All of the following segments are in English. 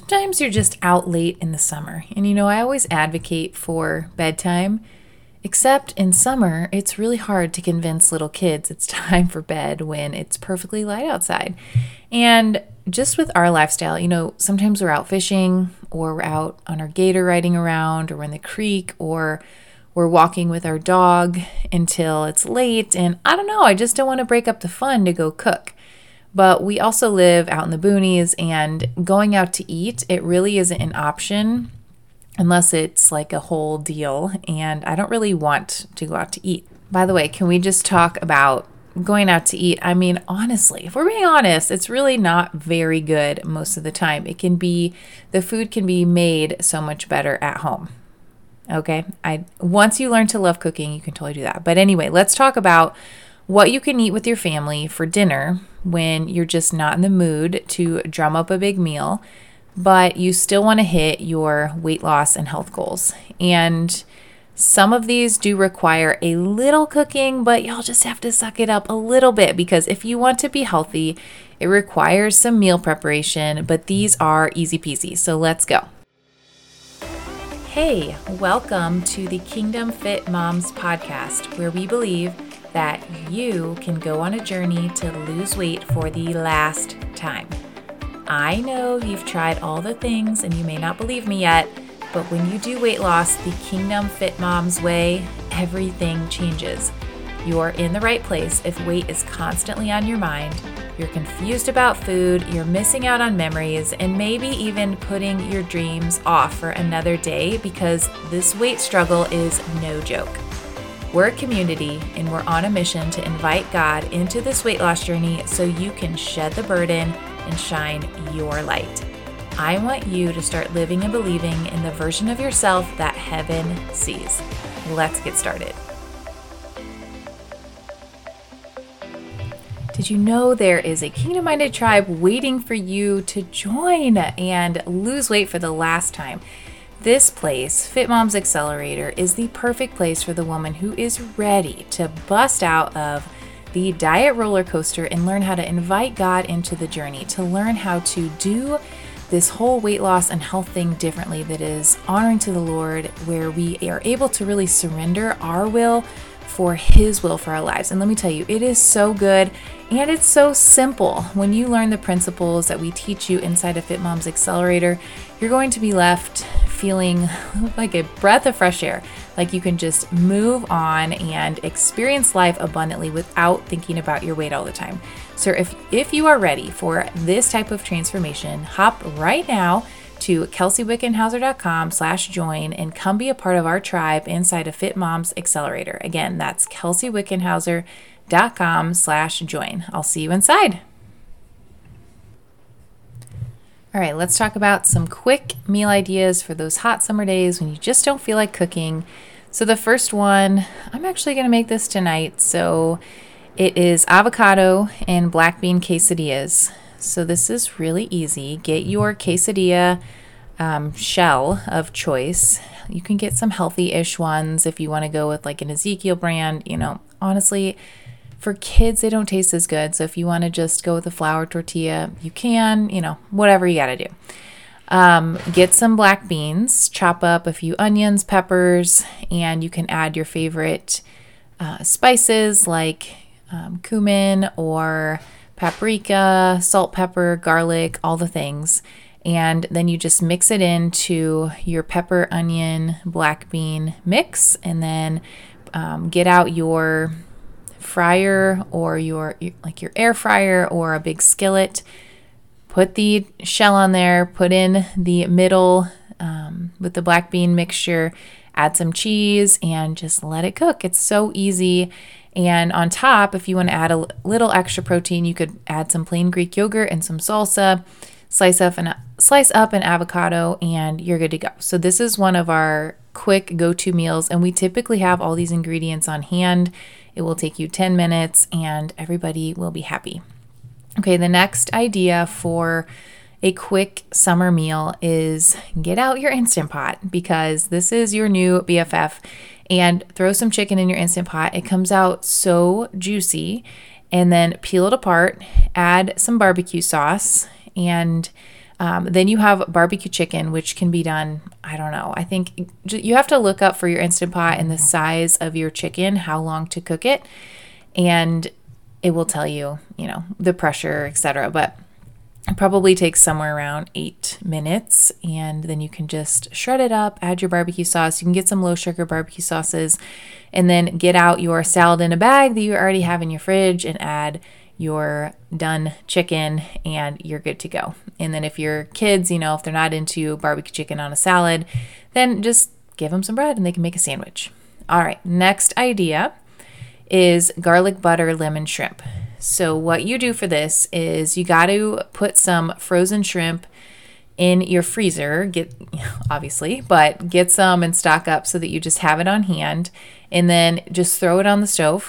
sometimes you're just out late in the summer. And I always advocate for bedtime, except in summer, it's really hard to convince little kids it's time for bed when it's perfectly light outside. And just with our lifestyle, sometimes we're out fishing or we're out on our gator riding around or we're in the creek or we're walking with our dog until it's late. And I don't know, I just don't want to break up the fun to go cook. But we also live out in the boonies, and going out to eat, it really isn't an option unless it's like a whole deal. And I don't really want to go out to eat. By the way, can we just talk about going out to eat? I mean, honestly, if we're being honest, it's really not very good most of the time. The food can be made so much better at home. Okay. Once you learn to love cooking, you can totally do that. But anyway, let's talk about what you can eat with your family for dinner when you're just not in the mood to drum up a big meal, but you still want to hit your weight loss and health goals. And some of these do require a little cooking, but y'all just have to suck it up a little bit, because if you want to be healthy, it requires some meal preparation, but these are easy peasy. So let's go. Hey, welcome to the Kingdom Fit Moms podcast, where we believe that you can go on a journey to lose weight for the last time. I know you've tried all the things and you may not believe me yet, but when you do weight loss the Kingdom Fit Moms way, everything changes. You're in the right place if weight is constantly on your mind, you're confused about food, you're missing out on memories, and maybe even putting your dreams off for another day, because this weight struggle is no joke. We're a community, and we're on a mission to invite God into this weight loss journey so you can shed the burden and shine your light. I want you to start living and believing in the version of yourself that heaven sees. Let's get started. Did you know there is a kingdom-minded tribe waiting for you to join and lose weight for the last time? This place, Fit Moms Accelerator, is the perfect place for the woman who is ready to bust out of the diet roller coaster and learn how to invite God into the journey, to learn how to do this whole weight loss and health thing differently that is honoring to the Lord, where we are able to really surrender our will for His will for our lives. And let me tell you, it is so good and it's so simple. When you learn the principles that we teach you inside of Fit Moms Accelerator, you're going to be left feeling like a breath of fresh air, like you can just move on and experience life abundantly without thinking about your weight all the time. So if you are ready for this type of transformation, hop right now to kelseywickenhauser.com/join and come be a part of our tribe inside of Fit Moms Accelerator. Again, that's kelseywickenhauser.com/join. I'll see you inside. All right, let's talk about some quick meal ideas for those hot summer days when you just don't feel like cooking. So the first one, I'm actually going to make this tonight. So it is avocado and black bean quesadillas. So this is really easy. Get your quesadilla shell of choice. You can get some healthy-ish ones if you want to go with like an Ezekiel brand. Honestly, for kids, they don't taste as good. So if you want to just go with a flour tortilla, you can, whatever you got to do. Get some black beans, chop up a few onions, peppers, and you can add your favorite spices like cumin or paprika, salt, pepper, garlic, all the things. And then you just mix it into your pepper, onion, black bean mix, and then get out your fryer or your air fryer or a big skillet. Put the shell on there, put in the middle with the black bean mixture, add some cheese, and just let it cook. It's so easy. And on top, if you want to add a little extra protein, you could add some plain Greek yogurt and some salsa, slice up an avocado, and you're good to go. So this is one of our quick go-to meals, and we typically have all these ingredients on hand. It will take you 10 minutes, and everybody will be happy. Okay, the next idea for a quick summer meal is get out your Instant Pot, because this is your new BFF, and throw some chicken in your Instant Pot. It comes out so juicy, and then peel it apart, add some barbecue sauce, and Then you have barbecue chicken, which can be done, I don't know. I think you have to look up for your Instant Pot and the size of your chicken, how long to cook it. And it will tell you, the pressure, etc. But it probably takes somewhere around 8 minutes. And then you can just shred it up, add your barbecue sauce. You can get some low sugar barbecue sauces, and then get out your salad in a bag that you already have in your fridge and add your done chicken, and you're good to go. And then if your kids, if they're not into barbecue chicken on a salad, then just give them some bread and they can make a sandwich. All right, next idea is garlic butter lemon shrimp. So what you do for this is you got to put some frozen shrimp in your freezer, obviously, but get some and stock up so that you just have it on hand, and then just throw it on the stove.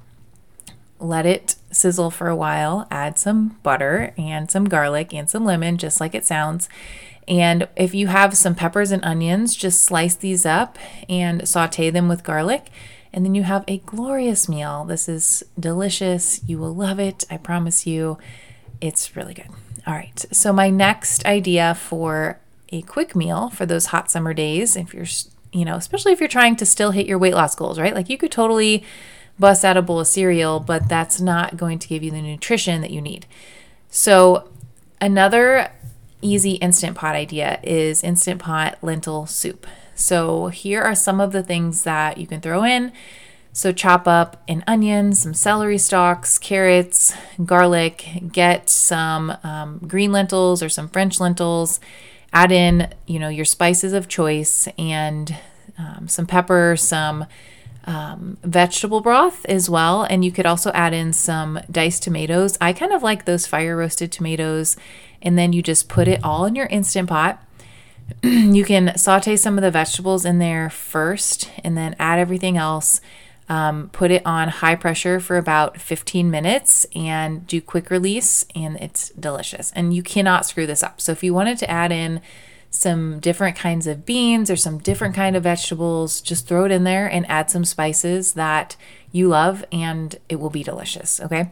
Let it sizzle for a while, add some butter and some garlic and some lemon, just like it sounds. And if you have some peppers and onions, just slice these up and saute them with garlic. And then you have a glorious meal. This is delicious. You will love it. I promise you. It's really good. All right. So my next idea for a quick meal for those hot summer days, if you're, especially if you're trying to still hit your weight loss goals, right? Like you could totally bust out a bowl of cereal, but that's not going to give you the nutrition that you need. So another easy Instant Pot idea is Instant Pot lentil soup. So here are some of the things that you can throw in. So chop up an onion, some celery stalks, carrots, garlic, get some green lentils or some French lentils, add in, your spices of choice, and some pepper, some vegetable broth as well. And you could also add in some diced tomatoes. I kind of like those fire roasted tomatoes. And then you just put it all in your Instant Pot. You can saute some of the vegetables in there first and then add everything else. Put it on high pressure for about 15 minutes and do quick release, and it's delicious. And you cannot screw this up. So if you wanted to add in some different kinds of beans or some different kind of vegetables, just throw it in there and add some spices that you love, and it will be delicious. Okay.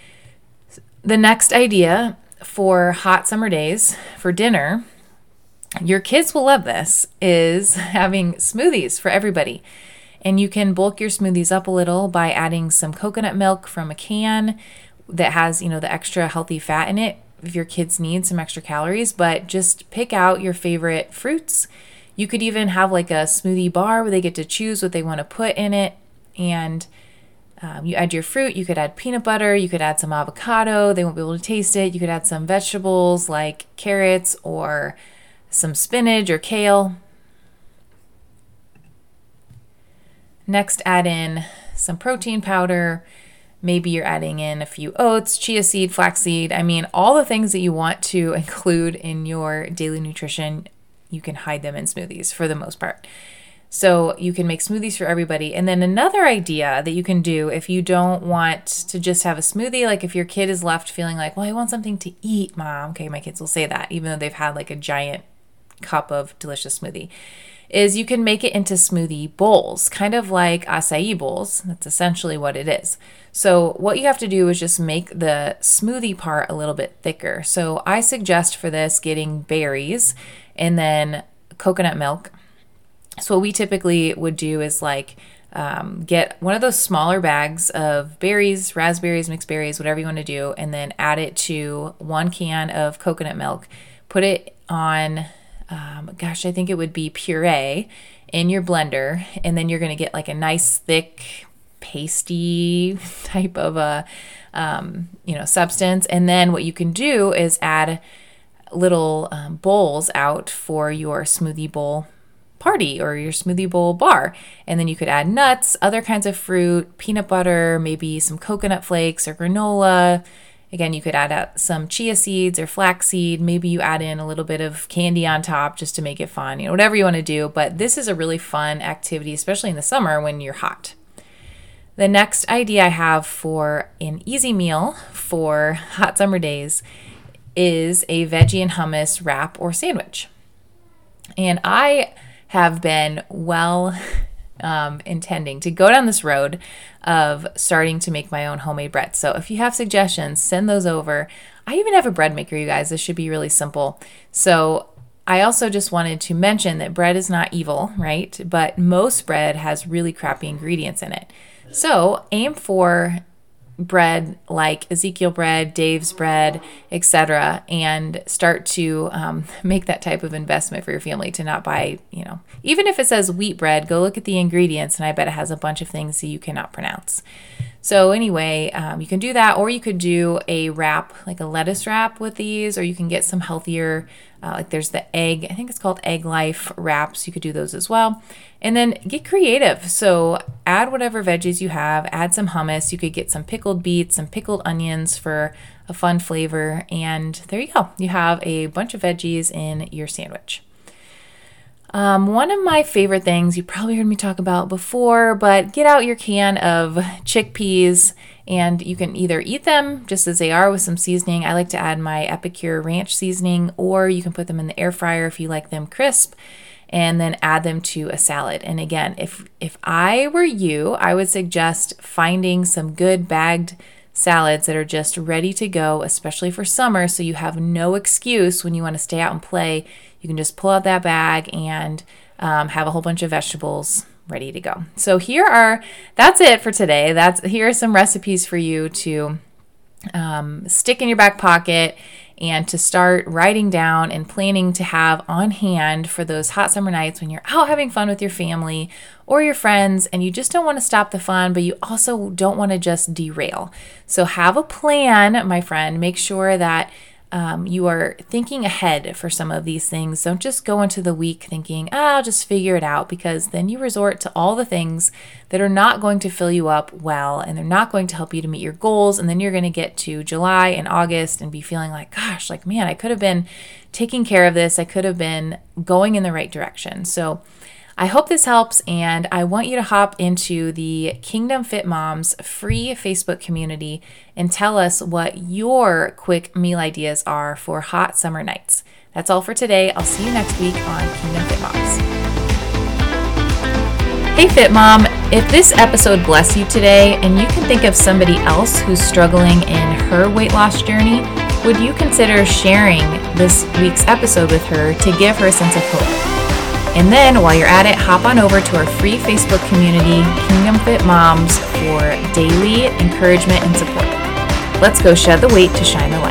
The next idea for hot summer days for dinner, your kids will love this, is having smoothies for everybody. And you can bulk your smoothies up a little by adding some coconut milk from a can that has, the extra healthy fat in it, if your kids need some extra calories. But just pick out your favorite fruits. You could even have like a smoothie bar where they get to choose what they want to put in it. And you add your fruit. You could add peanut butter. You could add some avocado. They won't be able to taste it. You could add some vegetables like carrots or some spinach or kale. Next, add in some protein powder. Maybe you're adding in a few oats, chia seed, flaxseed. I mean, all the things that you want to include in your daily nutrition, you can hide them in smoothies for the most part. So you can make smoothies for everybody. And then another idea that you can do if you don't want to just have a smoothie, like if your kid is left feeling like, well, I want something to eat, Mom. Okay, my kids will say that, even though they've had like a giant cup of delicious smoothie, is you can make it into smoothie bowls, kind of like acai bowls. That's essentially what it is. So what you have to do is just make the smoothie part a little bit thicker. So I suggest for this getting berries and then coconut milk. So what we typically would do is get one of those smaller bags of berries, raspberries, mixed berries, whatever you want to do, and then add it to 1 can of coconut milk. Put it on I think it would be puree in your blender. And then you're going to get like a nice thick pasty type of a, substance. And then what you can do is add little bowls out for your smoothie bowl party or your smoothie bowl bar. And then you could add nuts, other kinds of fruit, peanut butter, maybe some coconut flakes or granola. Again, you could add some chia seeds or flaxseed. Maybe you add in a little bit of candy on top just to make it fun, whatever you want to do. But this is a really fun activity, especially in the summer when you're hot. The next idea I have for an easy meal for hot summer days is a veggie and hummus wrap or sandwich. And I have been intending to go down this road of starting to make my own homemade bread. So if you have suggestions, send those over. I even have a bread maker, you guys. This should be really simple. So I also just wanted to mention that bread is not evil, right? But most bread has really crappy ingredients in it. So aim for bread like Ezekiel bread, Dave's bread, etc., and start to make that type of investment for your family to not buy, even if it says wheat bread, go look at the ingredients, and I bet it has a bunch of things that you cannot pronounce. So anyway, you can do that, or you could do a wrap, like a lettuce wrap with these, or you can get some healthier, like there's the egg, I think it's called Egg Life wraps. You could do those as well. And then get creative. So add whatever veggies you have, add some hummus. You could get some pickled beets, some pickled onions for a fun flavor. And there you go. You have a bunch of veggies in your sandwich. One of my favorite things, you probably heard me talk about before, but get out your can of chickpeas and you can either eat them just as they are with some seasoning. I like to add my Epicure ranch seasoning, or you can put them in the air fryer if you like them crisp, and then add them to a salad. And again, if I were you, I would suggest finding some good bagged salads that are just ready to go, especially for summer, so you have no excuse when you want to stay out and play. You can just pull out that bag and have a whole bunch of vegetables ready to go. So that's it for today. Here are some recipes for you to stick in your back pocket and to start writing down and planning to have on hand for those hot summer nights when you're out having fun with your family or your friends and you just don't want to stop the fun, but you also don't want to just derail. So have a plan, my friend. Make sure that you are thinking ahead for some of these things. Don't just go into the week thinking, I'll just figure it out, because then you resort to all the things that are not going to fill you up well, and they're not going to help you to meet your goals. And then you're going to get to July and August and be feeling like, gosh, like, man, I could have been taking care of this. I could have been going in the right direction. So I hope this helps, and I want you to hop into the Kingdom Fit Moms free Facebook community and tell us what your quick meal ideas are for hot summer nights. That's all for today. I'll see you next week on Kingdom Fit Moms. Hey Fit Mom, if this episode blessed you today and you can think of somebody else who's struggling in her weight loss journey, would you consider sharing this week's episode with her to give her a sense of hope? And then while you're at it, hop on over to our free Facebook community, Kingdom Fit Moms, for daily encouragement and support. Let's go shed the weight to shine the light.